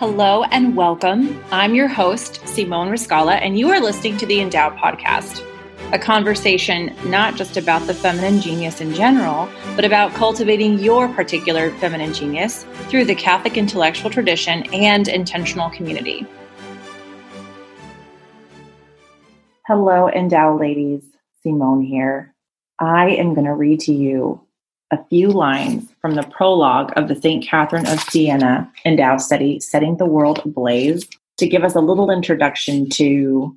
Hello and welcome. I'm your host, Simone Riscala, and you are listening to the Endow Podcast, a conversation not just about the feminine genius in general, but about cultivating your particular feminine genius through the Catholic intellectual tradition and intentional community. Hello, Endow ladies. Simone here. I am going to read to you a few lines from the prologue of the St. Catherine of Siena Endow study, Setting the World Ablaze, to give us a little introduction to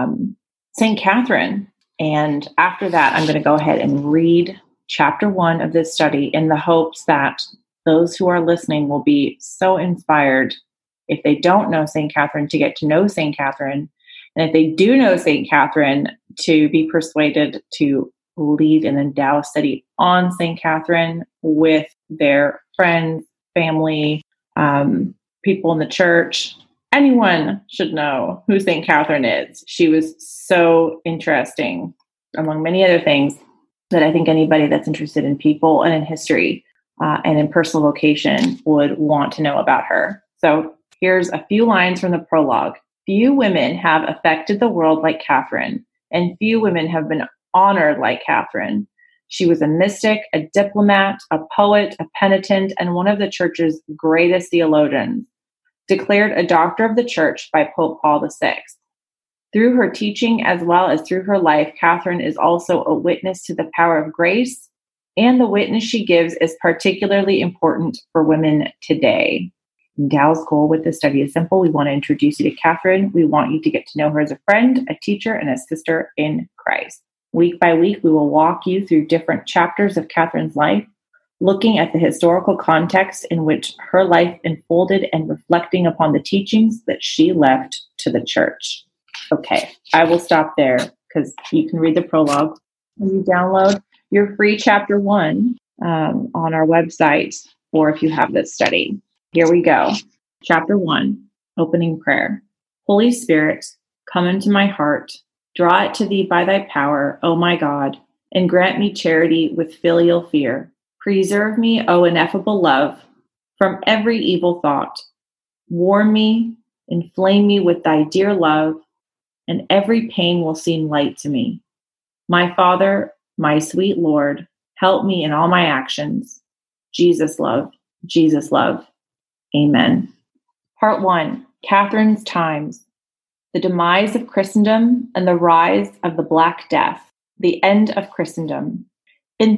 St. Catherine. And after that, I'm going to go ahead and read chapter 1 of this study in the hopes that those who are listening will be so inspired, if they don't know St. Catherine, to get to know St. Catherine. And if they do know St. Catherine, to be persuaded to lead an Endow study on St. Catherine with their friends, family, people in the church. Anyone should know who St. Catherine is. She was so interesting, among many other things, that I think anybody that's interested in people and in history and in personal vocation would want to know about her. So here's a few lines from the prologue. Few women have affected the world like Catherine, and few women have been honored like Catherine. She was a mystic, a diplomat, a poet, a penitent, and one of the church's greatest theologians, declared a doctor of the church by Pope Paul VI. Through her teaching as well as through her life, Catherine is also a witness to the power of grace, and the witness she gives is particularly important for women today. Endow's goal with this study is simple. We want to introduce you to Catherine. We want you to get to know her as a friend, a teacher, and a sister in Christ. Week by week, we will walk you through different chapters of Catherine's life, looking at the historical context in which her life unfolded and reflecting upon the teachings that she left to the church. Okay, I will stop there because you can read the prologue when you download your free chapter 1 on our website, or if you have this study. Here we go. Chapter 1, opening prayer. Holy Spirit, come into my heart. Draw it to thee by thy power, O my God, and grant me charity with filial fear. Preserve me, O ineffable love, from every evil thought. Warm me, inflame me with thy dear love, and every pain will seem light to me. My Father, my sweet Lord, help me in all my actions. Jesus love, Jesus love. Amen. Part 1, Catherine's Times. The demise of Christendom and the rise of the Black Death, the end of Christendom. In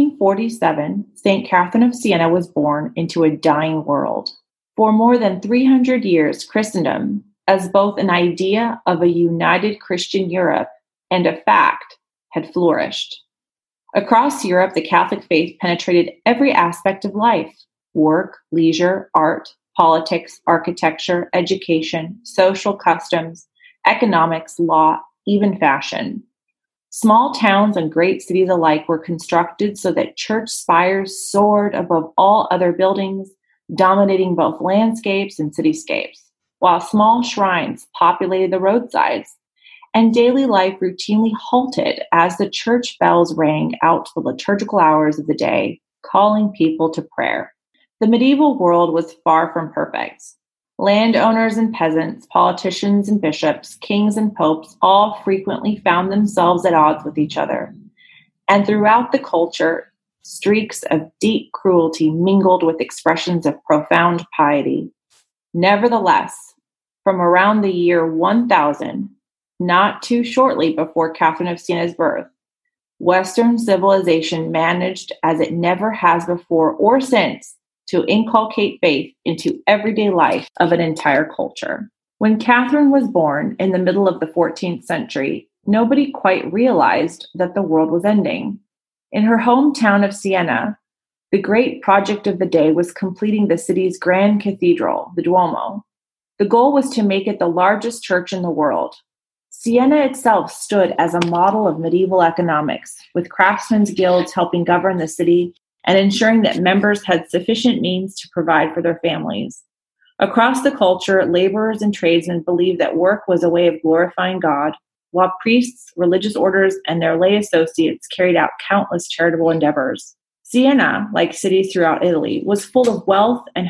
1347, St. Catherine of Siena was born into a dying world. For more than 300 years, Christendom, as both an idea of a united Christian Europe and a fact, had flourished. Across Europe, the Catholic faith penetrated every aspect of life: work, leisure, art, politics, architecture, education, social customs, economics, law, even fashion. Small towns and great cities alike were constructed so that church spires soared above all other buildings, dominating both landscapes and cityscapes, while small shrines populated the roadsides, and daily life routinely halted as the church bells rang out the liturgical hours of the day, calling people to prayer. The medieval world was far from perfect. Landowners and peasants, politicians and bishops, kings and popes all frequently found themselves at odds with each other. And throughout the culture, streaks of deep cruelty mingled with expressions of profound piety. Nevertheless, from around the year 1000, not too shortly before Catherine of Siena's birth, Western civilization managed, as it never has before or since, to inculcate faith into everyday life of an entire culture. When Catherine was born in the middle of the 14th century, nobody quite realized that the world was ending. In her hometown of Siena, the great project of the day was completing the city's grand cathedral, the Duomo. The goal was to make it the largest church in the world. Siena itself stood as a model of medieval economics, with craftsmen's guilds helping govern the city and ensuring that members had sufficient means to provide for their families. Across the culture, laborers and tradesmen believed that work was a way of glorifying God, while priests, religious orders, and their lay associates carried out countless charitable endeavors. Siena, like cities throughout Italy, was full of wealth and hope,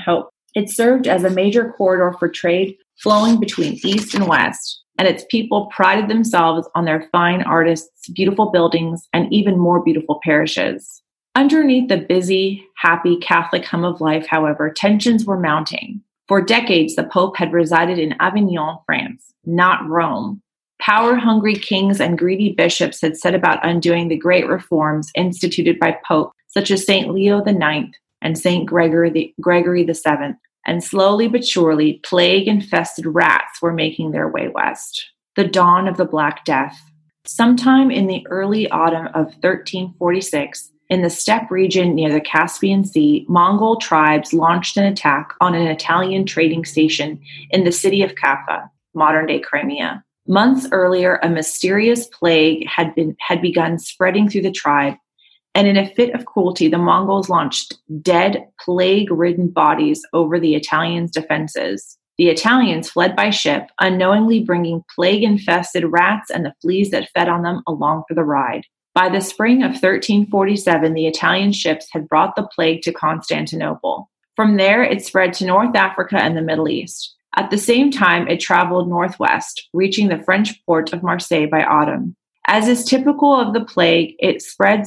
It served as a major corridor for trade flowing between East and West, and its people prided themselves on their fine artists, beautiful buildings, and even more beautiful parishes. Underneath the busy, happy Catholic hum of life, however, tensions were mounting. For decades, the Pope had resided in Avignon, France, not Rome. Power-hungry kings and greedy bishops had set about undoing the great reforms instituted by popes such as St. Leo IX and St. Gregory VII, and slowly but surely, plague-infested rats were making their way west. The dawn of the Black Death. Sometime in the early autumn of 1346, in the steppe region near the Caspian Sea, Mongol tribes launched an attack on an Italian trading station in the city of Kaffa, modern-day Crimea. Months earlier, a mysterious plague had begun spreading through the tribe, and in a fit of cruelty, the Mongols launched dead, plague-ridden bodies over the Italians' defenses. The Italians fled by ship, unknowingly bringing plague-infested rats and the fleas that fed on them along for the ride. By the spring of 1347, the Italian ships had brought the plague to Constantinople. From there, it spread to North Africa and the Middle East. At the same time, it traveled northwest, reaching the French port of Marseille by autumn. As is typical of the plague, it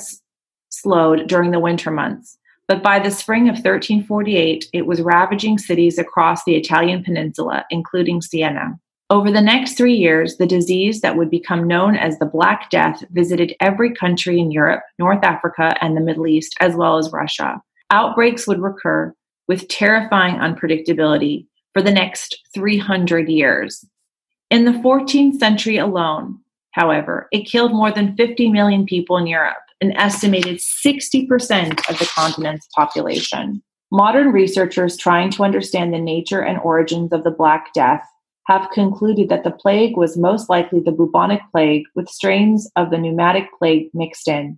slowed during the winter months. But by the spring of 1348, it was ravaging cities across the Italian peninsula, including Siena. Over the next 3 years, the disease that would become known as the Black Death visited every country in Europe, North Africa, and the Middle East, as well as Russia. Outbreaks would recur with terrifying unpredictability for the next 300 years. In the 14th century alone, however, it killed more than 50 million people in Europe, an estimated 60% of the continent's population. Modern researchers trying to understand the nature and origins of the Black Death have concluded that the plague was most likely the bubonic plague with strains of the pneumatic plague mixed in.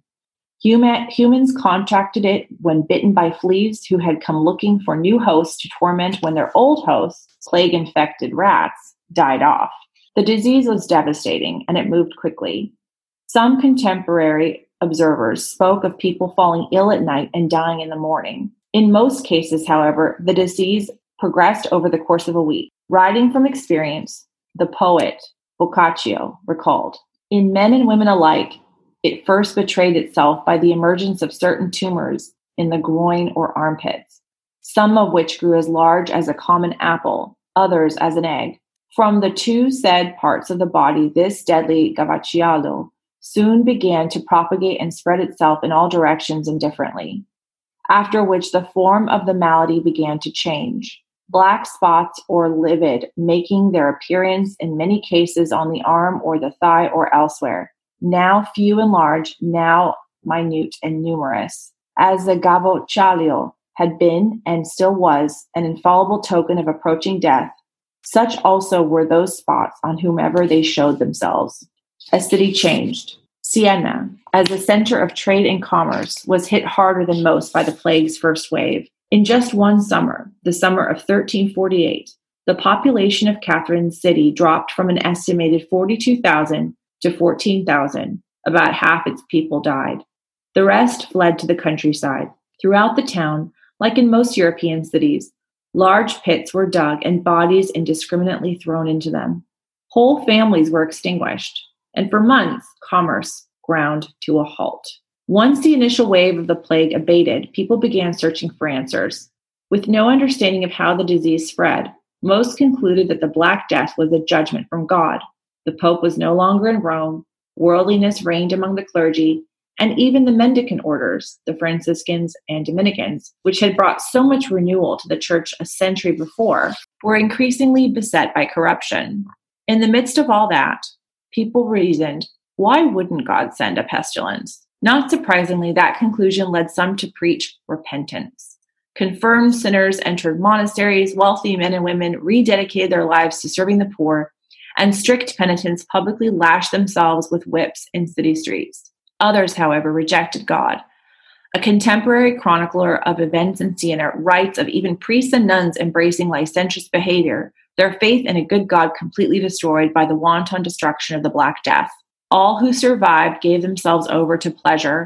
Humans contracted it when bitten by fleas who had come looking for new hosts to torment when their old hosts, plague-infected rats, died off. The disease was devastating, and it moved quickly. Some contemporary observers spoke of people falling ill at night and dying in the morning. In most cases, however, the disease progressed over the course of a week. Writing from experience, the poet Boccaccio recalled, "In men and women alike, it first betrayed itself by the emergence of certain tumors in the groin or armpits, some of which grew as large as a common apple, others as an egg. From the two said parts of the body, this deadly gavaccialo soon began to propagate and spread itself in all directions indifferently, after which the form of the malady began to change. Black spots or livid making their appearance in many cases on the arm or the thigh or elsewhere, now few and large, now minute and numerous. As the gavoccialo had been and still was an infallible token of approaching death, such also were those spots on whomever they showed themselves." A city changed. Siena, as a center of trade and commerce, was hit harder than most by the plague's first wave. In just one summer, the summer of 1348, the population of Catherine's city dropped from an estimated 42,000 to 14,000. About half its people died. The rest fled to the countryside. Throughout the town, like in most European cities, large pits were dug and bodies indiscriminately thrown into them. Whole families were extinguished, and for months, commerce ground to a halt. Once the initial wave of the plague abated, people began searching for answers. With no understanding of how the disease spread, most concluded that the Black Death was a judgment from God. The Pope was no longer in Rome, worldliness reigned among the clergy, and even the mendicant orders, the Franciscans and Dominicans, which had brought so much renewal to the Church a century before, were increasingly beset by corruption. In the midst of all that, people reasoned, why wouldn't God send a pestilence? Not surprisingly, that conclusion led some to preach repentance. Confirmed sinners entered monasteries, wealthy men and women rededicated their lives to serving the poor, and strict penitents publicly lashed themselves with whips in city streets. Others, however, rejected God. A contemporary chronicler of events in Siena writes of even priests and nuns embracing licentious behavior, their faith in a good God completely destroyed by the wanton destruction of the Black Death. All who survived gave themselves over to pleasure,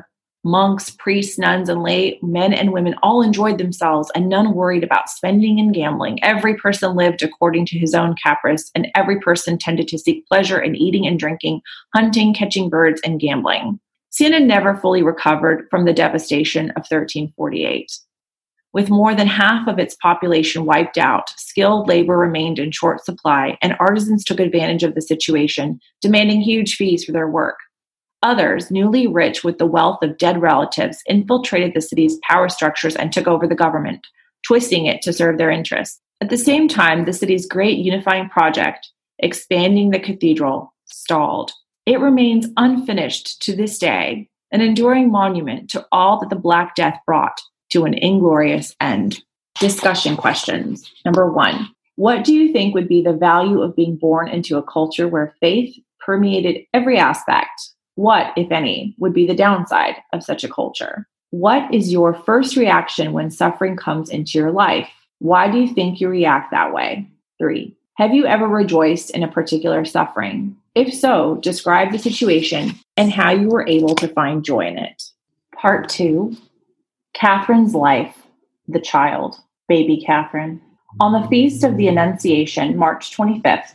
Monks, priests, nuns, and lay men and women all enjoyed themselves, and none worried about spending and gambling. Every person lived according to his own caprice, and every person tended to seek pleasure in eating and drinking, hunting, catching birds, and gambling. Siena never fully recovered from the devastation of 1348. With more than half of its population wiped out, skilled labor remained in short supply, and artisans took advantage of the situation, demanding huge fees for their work. Others, newly rich with the wealth of dead relatives, infiltrated the city's power structures and took over the government, twisting it to serve their interests. At the same time, the city's great unifying project, expanding the cathedral, stalled. It remains unfinished to this day, an enduring monument to all that the Black Death brought to an inglorious end. Discussion questions. Number 1. What do you think would be the value of being born into a culture where faith permeated every aspect? What, if any, would be the downside of such a culture? What is your first reaction when suffering comes into your life? Why do you think you react that way? 3. Have you ever rejoiced in a particular suffering? If so, describe the situation and how you were able to find joy in it. Part 2. Catherine's life, the child, baby Catherine. On the feast of the Annunciation, March 25th,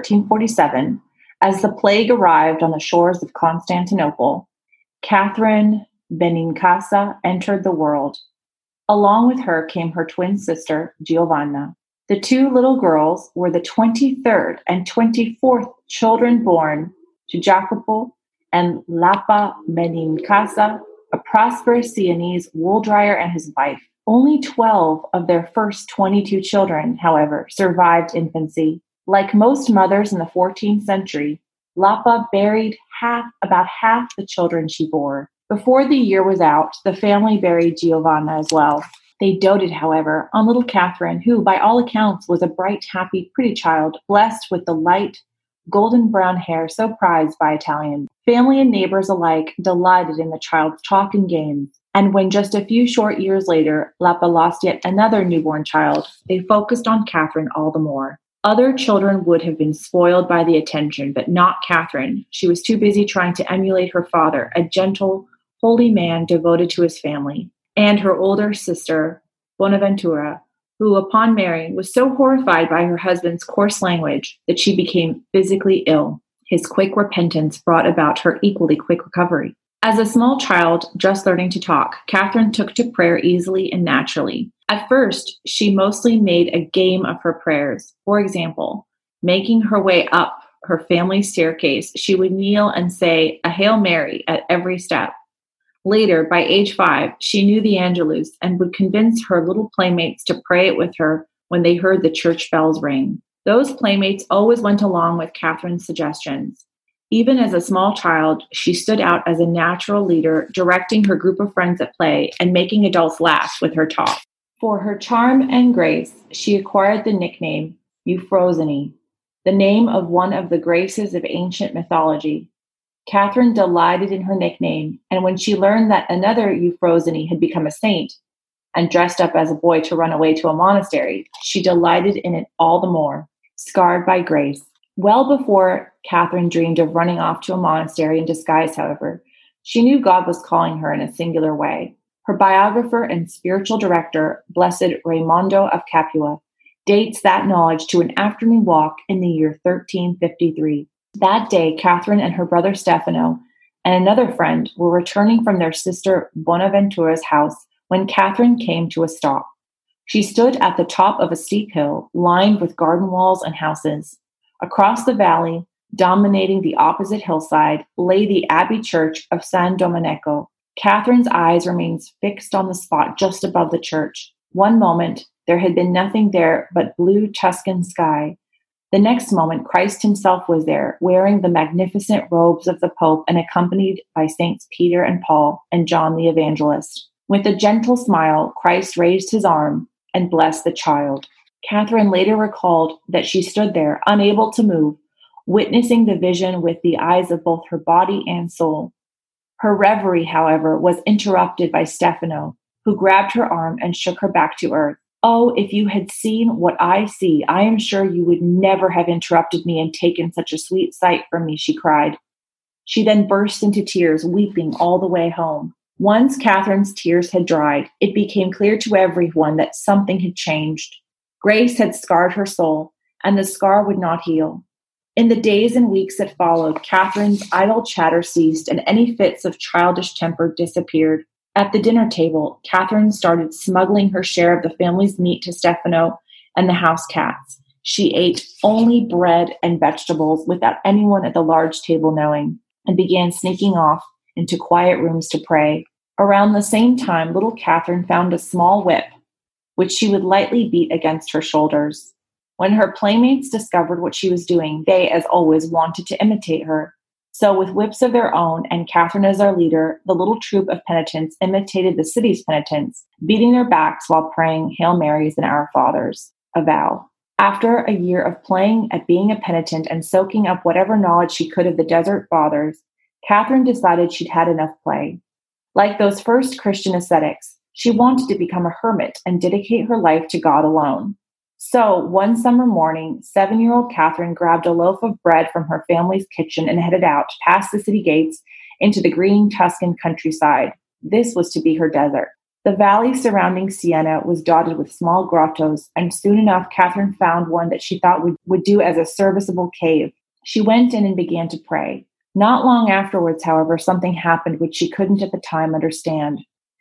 1347, as the plague arrived on the shores of Constantinople, Catherine Benincasa entered the world. Along with her came her twin sister, Giovanna. The two little girls were the 23rd and 24th children born to Jacopo and Lapa Benincasa, a prosperous Sienese wool dryer, and his wife. Only 12 of their first 22 children, however, survived infancy. Like most mothers in the 14th century, Lapa buried about half the children she bore. Before the year was out, the family buried Giovanna as well. They doted, however, on little Catherine, who, by all accounts, was a bright, happy, pretty child, blessed with the light, golden brown hair so prized by Italians. Family and neighbors alike delighted in the child's talk and games. And when just a few short years later, Lapa lost yet another newborn child, they focused on Catherine all the more. Other children would have been spoiled by the attention, but not Catherine. She was too busy trying to emulate her father, a gentle, holy man devoted to his family, and her older sister, Bonaventura, who, upon marrying, was so horrified by her husband's coarse language that she became physically ill. His quick repentance brought about her equally quick recovery. As a small child just learning to talk, Catherine took to prayer easily and naturally. At first, she mostly made a game of her prayers. For example, making her way up her family staircase, she would kneel and say a Hail Mary at every step. Later, by age 5, she knew the Angelus and would convince her little playmates to pray it with her when they heard the church bells ring. Those playmates always went along with Catherine's suggestions. Even as a small child, she stood out as a natural leader, directing her group of friends at play and making adults laugh with her talk. For her charm and grace, she acquired the nickname Euphrosyne, the name of one of the graces of ancient mythology. Catherine delighted in her nickname, and when she learned that another Euphrosyne had become a saint and dressed up as a boy to run away to a monastery, she delighted in it all the more. Scarred by grace. Well before Catherine dreamed of running off to a monastery in disguise, however, she knew God was calling her in a singular way. Her biographer and spiritual director, Blessed Raimondo of Capua, dates that knowledge to an afternoon walk in the year 1353. That day, Catherine and her brother Stefano and another friend were returning from their sister Bonaventura's house when Catherine came to a stop. She stood at the top of a steep hill lined with garden walls and houses. Across the valley, dominating the opposite hillside, lay the Abbey Church of San Domenico. Catherine's eyes remained fixed on the spot just above the church. One moment, there had been nothing there but blue Tuscan sky. The next moment, Christ himself was there, wearing the magnificent robes of the Pope and accompanied by Saints Peter and Paul and John the Evangelist. With a gentle smile, Christ raised his arm and blessed the child. Catherine later recalled that she stood there, unable to move, witnessing the vision with the eyes of both her body and soul. Her reverie, however, was interrupted by Stefano, who grabbed her arm and shook her back to earth. "Oh, if you had seen what I see, I am sure you would never have interrupted me and taken such a sweet sight from me," she cried. She then burst into tears, weeping all the way home. Once Catherine's tears had dried, it became clear to everyone that something had changed. Grace had scarred her soul, and the scar would not heal. In the days and weeks that followed, Catherine's idle chatter ceased, and any fits of childish temper disappeared. At the dinner table, Catherine started smuggling her share of the family's meat to Stefano and the house cats. She ate only bread and vegetables without anyone at the large table knowing, and began sneaking off into quiet rooms to pray. Around the same time, little Catherine found a small whip, which she would lightly beat against her shoulders. When her playmates discovered what she was doing, they, as always, wanted to imitate her. So, with whips of their own and Catherine as their leader, the little troop of penitents imitated the city's penitents, beating their backs while praying Hail Marys and Our Fathers, a vow. After a year of playing at being a penitent and soaking up whatever knowledge she could of the Desert Fathers, Catherine decided she'd had enough play. Like those first Christian ascetics, she wanted to become a hermit and dedicate her life to God alone. So, one summer morning, 7-year-old Catherine grabbed a loaf of bread from her family's kitchen and headed out past the city gates into the green Tuscan countryside. This was to be her desert. The valley surrounding Siena was dotted with small grottos, and soon enough Catherine found one that she thought would do as a serviceable cave. She went in and began to pray. Not long afterwards, however, something happened which she couldn't at the time understand.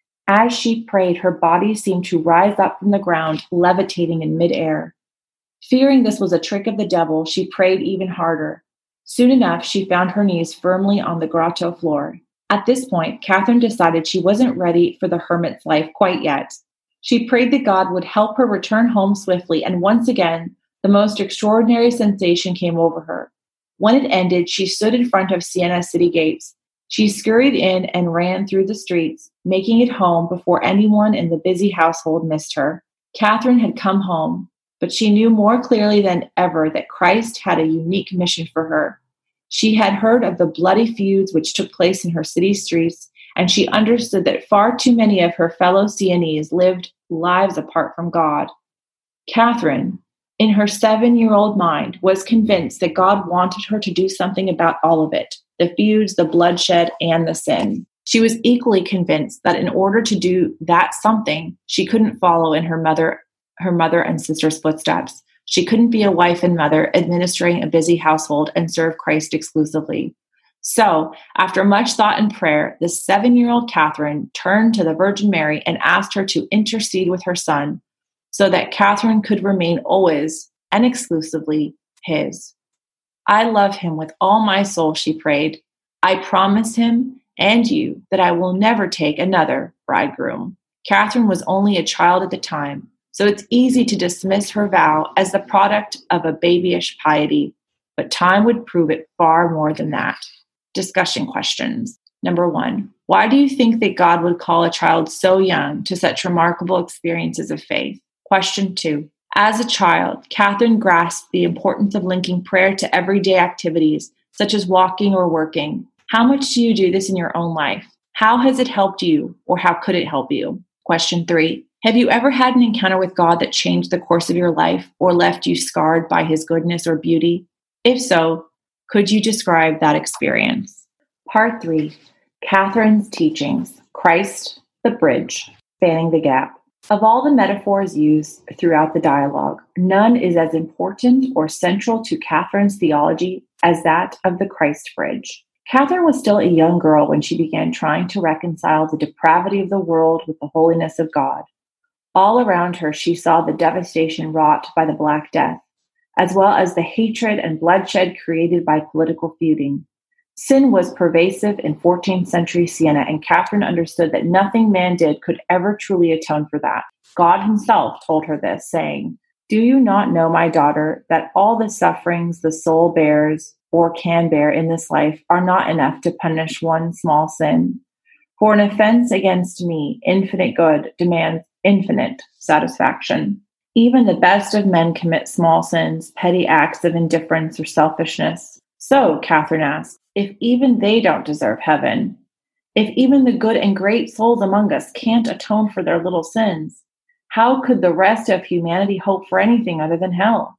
As she prayed, her body seemed to rise up from the ground, levitating in midair. Fearing this was a trick of the devil, she prayed even harder. Soon enough, she found her knees firmly on the grotto floor. At this point, Catherine decided she wasn't ready for the hermit's life quite yet. She prayed that God would help her return home swiftly, and once again, the most extraordinary sensation came over her. When it ended, she stood in front of Siena city gates. She scurried in and ran through the streets, making it home before anyone in the busy household missed her. Catherine had come home, but she knew more clearly than ever that Christ had a unique mission for her. She had heard of the bloody feuds which took place in her city streets, and she understood that far too many of her fellow Sienese lived lives apart from God. Catherine, in her 7-year-old mind, was convinced that God wanted her to do something about all of it, the feuds, the bloodshed, and the sin. She was equally convinced that in order to do that something, she couldn't follow in her mother and sister's footsteps. She couldn't be a wife and mother, administering a busy household, and serve Christ exclusively. So, after much thought and prayer, the 7-year-old Catherine turned to the Virgin Mary and asked her to intercede with her son, so that Catherine could remain always and exclusively his. I love him with all my soul, she prayed. I promise him and you that I will never take another bridegroom. Catherine was only a child at the time, so it's easy to dismiss her vow as the product of a babyish piety, but time would prove it far more than that. Discussion questions. Number 1, why do you think that God would call a child so young to such remarkable experiences of faith? Question 2. As a child, Catherine grasped the importance of linking prayer to everyday activities, such as walking or working. How much do you do this in your own life? How has it helped you, or how could it help you? Question 3. Have you ever had an encounter with God that changed the course of your life or left you scarred by his goodness or beauty? If so, could you describe that experience? Part 3. Catherine's teachings. Christ, the bridge, spanning the gap. Of all the metaphors used throughout the dialogue, none is as important or central to Catherine's theology as that of the Christ bridge. Catherine was still a young girl when she began trying to reconcile the depravity of the world with the holiness of God. All around her, she saw the devastation wrought by the Black Death, as well as the hatred and bloodshed created by political feuding. Sin was pervasive in 14th century Siena, and Catherine understood that nothing man did could ever truly atone for that. God himself told her this, saying, "Do you not know, my daughter, that all the sufferings the soul bears or can bear in this life are not enough to punish one small sin? For an offense against me, infinite good, demands infinite satisfaction. Even the best of men commit small sins, petty acts of indifference or selfishness. So," Catherine asked, "if even they don't deserve heaven, if even the good and great souls among us can't atone for their little sins, how could the rest of humanity hope for anything other than hell?"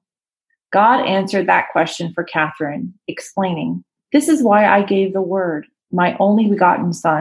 God answered that question for Catherine, explaining, "This is why I gave the Word, my only begotten Son,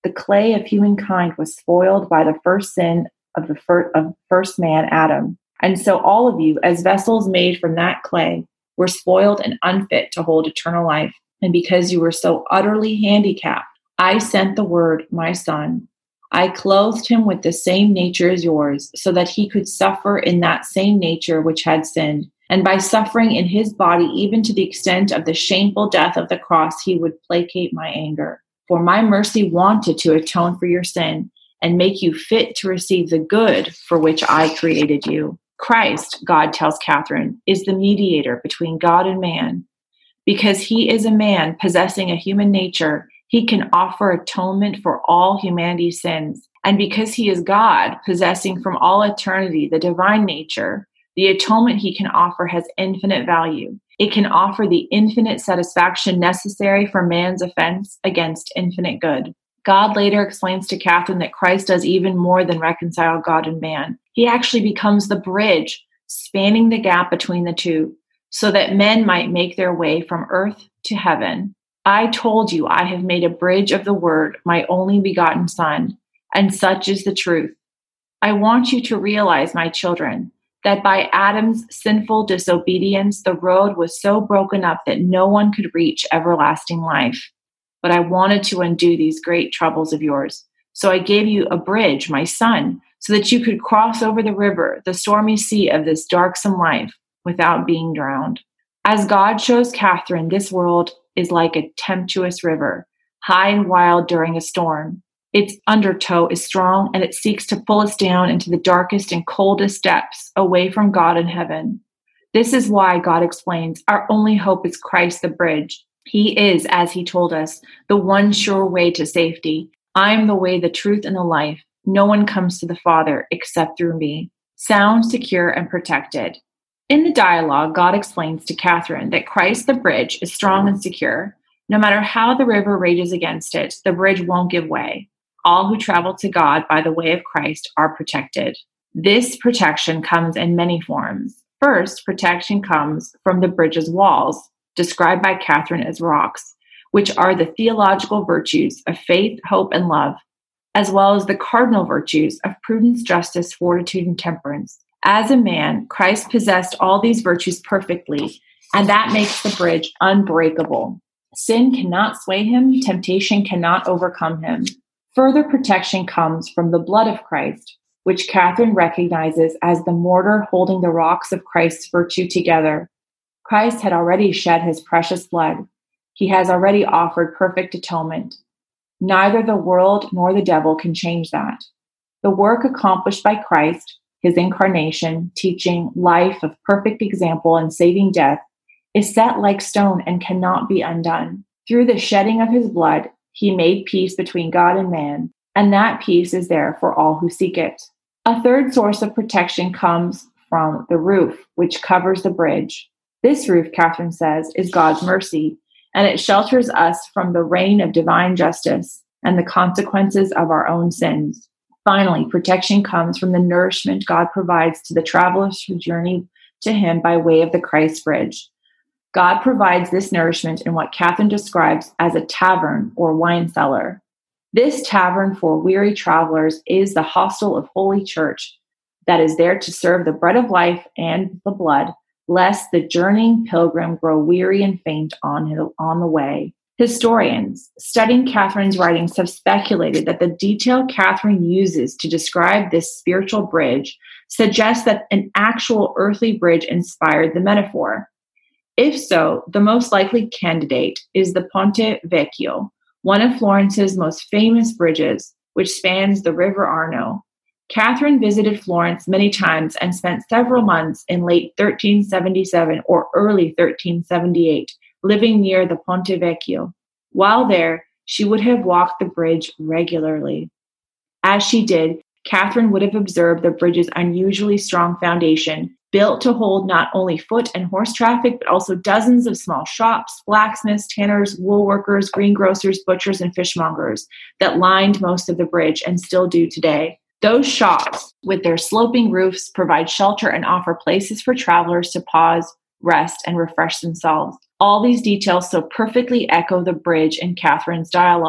the clay of humankind was spoiled by the first sin of first man, Adam. And so all of you, as vessels made from that clay, were spoiled and unfit to hold eternal life. And because you were so utterly handicapped, I sent the Word, my Son. I clothed him with the same nature as yours, so that he could suffer in that same nature which had sinned. And by suffering in his body, even to the extent of the shameful death of the cross, he would placate my anger. For my mercy wanted to atone for your sin and make you fit to receive the good for which I created you. Christ, God tells Catherine, is the mediator between God and man. Because he is a man possessing a human nature, he can offer atonement for all humanity's sins. And because he is God, possessing from all eternity the divine nature, the atonement he can offer has infinite value. It can offer the infinite satisfaction necessary for man's offense against infinite good. God later explains to Catherine that Christ does even more than reconcile God and man. He actually becomes the bridge, spanning the gap between the two, so that men might make their way from earth to heaven. I told you I have made a bridge of the Word, my only begotten Son, and such is the truth. I want you to realize, my children, that by Adam's sinful disobedience, the road was so broken up that no one could reach everlasting life. But I wanted to undo these great troubles of yours. So I gave you a bridge, my Son, so that you could cross over the river, the stormy sea of this darksome life, without being drowned. As God shows Catherine, this world is like a tempestuous river, high and wild during a storm. Its undertow is strong, and it seeks to pull us down into the darkest and coldest depths, away from God and heaven. This is why God explains, our only hope is Christ the bridge. He is, as he told us, the one sure way to safety. I am the way, the truth, and the life. No one comes to the Father except through me. Sound, secure, and protected. In the dialogue, God explains to Catherine that Christ the bridge is strong and secure. No matter how the river rages against it, the bridge won't give way. All who travel to God by the way of Christ are protected. This protection comes in many forms. First, protection comes from the bridge's walls, described by Catherine as rocks, which are the theological virtues of faith, hope, and love, as well as the cardinal virtues of prudence, justice, fortitude, and temperance. As a man, Christ possessed all these virtues perfectly, and that makes the bridge unbreakable. Sin cannot sway him, temptation cannot overcome him. Further protection comes from the blood of Christ, which Catherine recognizes as the mortar holding the rocks of Christ's virtue together. Christ had already shed his precious blood. He has already offered perfect atonement. Neither the world nor the devil can change that. The work accomplished by Christ, his incarnation, teaching, life of perfect example, and saving death, is set like stone and cannot be undone. Through the shedding of his blood, he made peace between God and man, and that peace is there for all who seek it. A third source of protection comes from the roof, which covers the bridge. This roof, Catherine says, is God's mercy, and it shelters us from the rain of divine justice and the consequences of our own sins. Finally, protection comes from the nourishment God provides to the travelers who journey to him by way of the Christ bridge. God provides this nourishment in what Catherine describes as a tavern or wine cellar. This tavern for weary travelers is the hostel of Holy Church that is there to serve the bread of life and the blood, lest the journeying pilgrim grow weary and faint on the way. Historians studying Catherine's writings have speculated that the detail Catherine uses to describe this spiritual bridge suggests that an actual earthly bridge inspired the metaphor. If so, the most likely candidate is the Ponte Vecchio, one of Florence's most famous bridges, which spans the River Arno. Catherine visited Florence many times and spent several months in late 1377 or early 1378, living near the Ponte Vecchio. While there, she would have walked the bridge regularly. As she did, Catherine would have observed the bridge's unusually strong foundation, built to hold not only foot and horse traffic, but also dozens of small shops, blacksmiths, tanners, woolworkers, greengrocers, butchers, and fishmongers that lined most of the bridge and still do today. Those shops, with their sloping roofs, provide shelter and offer places for travelers to pause, rest, and refresh themselves. All these details so perfectly echo the bridge in Catherine's dialogue.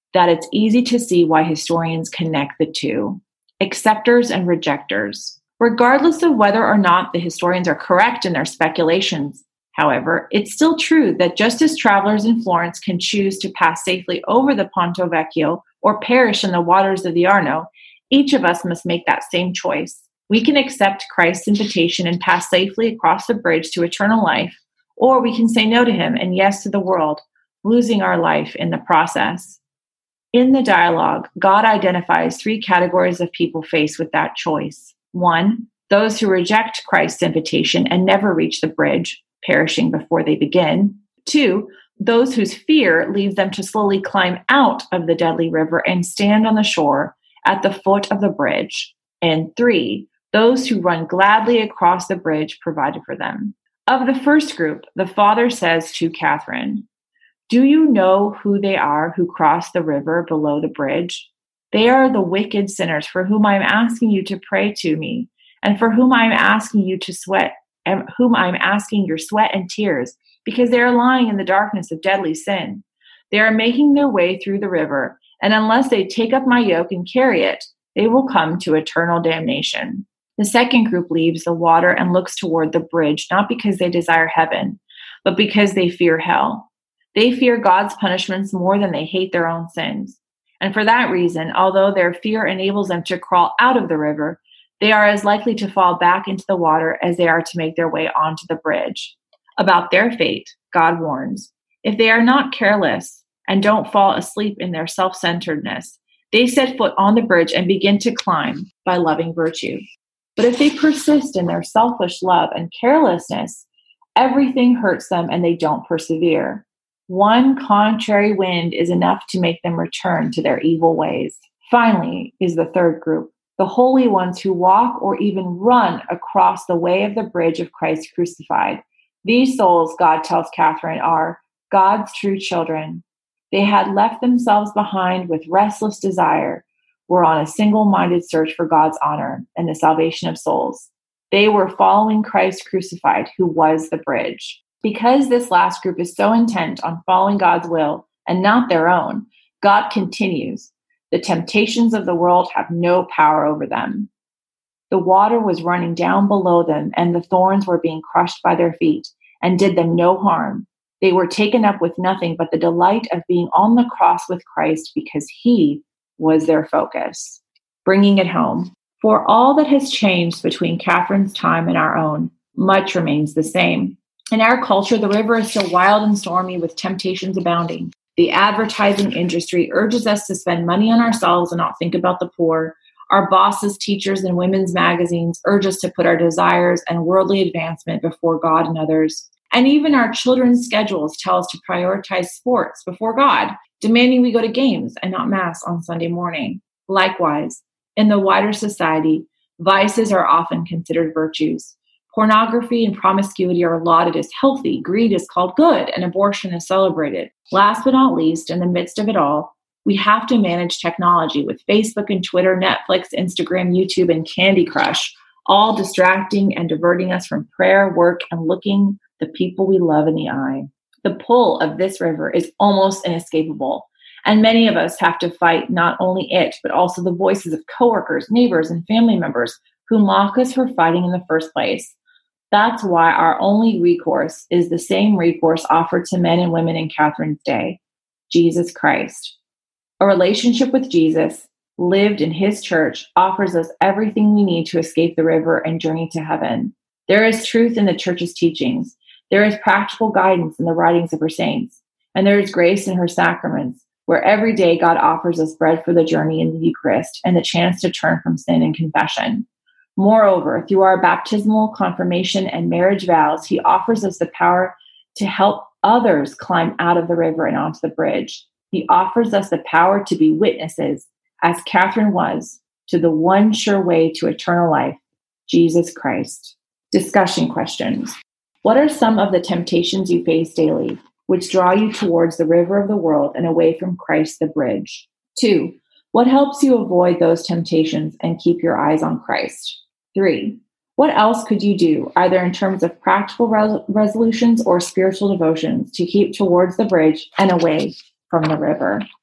that it's easy to see why historians connect the two. Acceptors and rejectors. Regardless of whether or not the historians are correct in their speculations, however, it's still true that just as travelers in Florence can choose to pass safely over the Ponte Vecchio or perish in the waters of the Arno, each of us must make that same choice. We can accept Christ's invitation and pass safely across the bridge to eternal life, or we can say no to him and yes to the world, losing our life in the process. In the dialogue, God identifies three categories of people faced with that choice. 1, those who reject Christ's invitation and never reach the bridge, perishing before they begin. 2, those whose fear leads them to slowly climb out of the deadly river and stand on the shore at the foot of the bridge. And 3, those who run gladly across the bridge provided for them. Of the first group, the father says to Catherine, "Do you know who they are who cross the river below the bridge? They are the wicked sinners for whom I am asking you to pray to me, and for whom I am asking you to sweat, and whom I am asking your sweat and tears, because they are lying in the darkness of deadly sin. They are making their way through the river, and unless they take up my yoke and carry it, they will come to eternal damnation." The second group leaves the water and looks toward the bridge, not because they desire heaven, but because they fear hell. They fear God's punishments more than they hate their own sins. And for that reason, although their fear enables them to crawl out of the river, they are as likely to fall back into the water as they are to make their way onto the bridge. About their fate, God warns, if they are not careless and don't fall asleep in their self-centeredness, they set foot on the bridge and begin to climb by loving virtue. But if they persist in their selfish love and carelessness, everything hurts them and they don't persevere. One contrary wind is enough to make them return to their evil ways. Finally is the third group, the holy ones who walk or even run across the way of the bridge of Christ crucified. These souls, God tells Catherine, are God's true children. They had left themselves behind with restless desire, were on a single-minded search for God's honor and the salvation of souls. They were following Christ crucified, who was the bridge. Because this last group is so intent on following God's will and not their own, God continues, the temptations of the world have no power over them. The water was running down below them, and the thorns were being crushed by their feet and did them no harm. They were taken up with nothing but the delight of being on the cross with Christ because he was their focus. Bringing it home. For all that has changed between Catherine's time and our own, much remains the same. In our culture, the river is still wild and stormy with temptations abounding. The advertising industry urges us to spend money on ourselves and not think about the poor. Our bosses, teachers, and women's magazines urge us to put our desires and worldly advancement before God and others. And even our children's schedules tell us to prioritize sports before God, demanding we go to games and not mass on Sunday morning. Likewise, in the wider society, vices are often considered virtues. Pornography and promiscuity are lauded as healthy, greed is called good, and abortion is celebrated. Last but not least, in the midst of it all, we have to manage technology with Facebook and Twitter, Netflix, Instagram, YouTube, and Candy Crush, all distracting and diverting us from prayer, work, and looking the people we love in the eye. The pull of this river is almost inescapable, and many of us have to fight not only it, but also the voices of coworkers, neighbors, and family members who mock us for fighting in the first place. That's why our only recourse is the same recourse offered to men and women in Catherine's day, Jesus Christ. A relationship with Jesus, lived in his church, offers us everything we need to escape the river and journey to heaven. There is truth in the church's teachings. There is practical guidance in the writings of her saints. And there is grace in her sacraments, where every day God offers us bread for the journey in the Eucharist and the chance to turn from sin and confession. Moreover, through our baptismal, confirmation, and marriage vows, he offers us the power to help others climb out of the river and onto the bridge. He offers us the power to be witnesses, as Catherine was, to the one sure way to eternal life, Jesus Christ. Discussion questions. What are some of the temptations you face daily, which draw you towards the river of the world and away from Christ the bridge? 2. What helps you avoid those temptations and keep your eyes on Christ? 3. What else could you do, either in terms of practical resolutions or spiritual devotions, to keep towards the bridge and away from the river?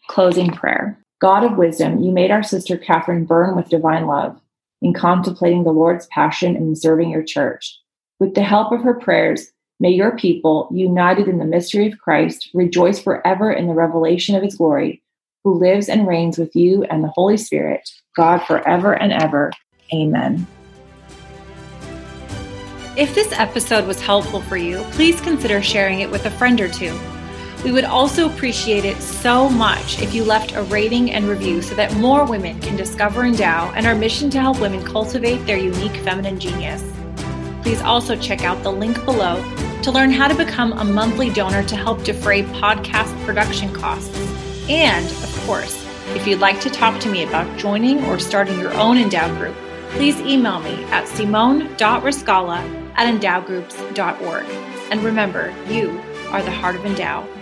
Closing prayer. God of wisdom, you made our sister Catherine burn with divine love in contemplating the Lord's passion and in serving your church. With the help of her prayers, may your people, united in the mystery of Christ, rejoice forever in the revelation of his glory, who lives and reigns with you and the Holy Spirit, God forever and ever. Amen. If this episode was helpful for you, please consider sharing it with a friend or two. We would also appreciate it so much if you left a rating and review so that more women can discover Endow and our mission to help women cultivate their unique feminine genius. Please also check out the link below to learn how to become a monthly donor to help defray podcast production costs. And, of course, if you'd like to talk to me about joining or starting your own Endow group, please email me at simone.riscala@endowgroups.org. And remember, you are the heart of Endow.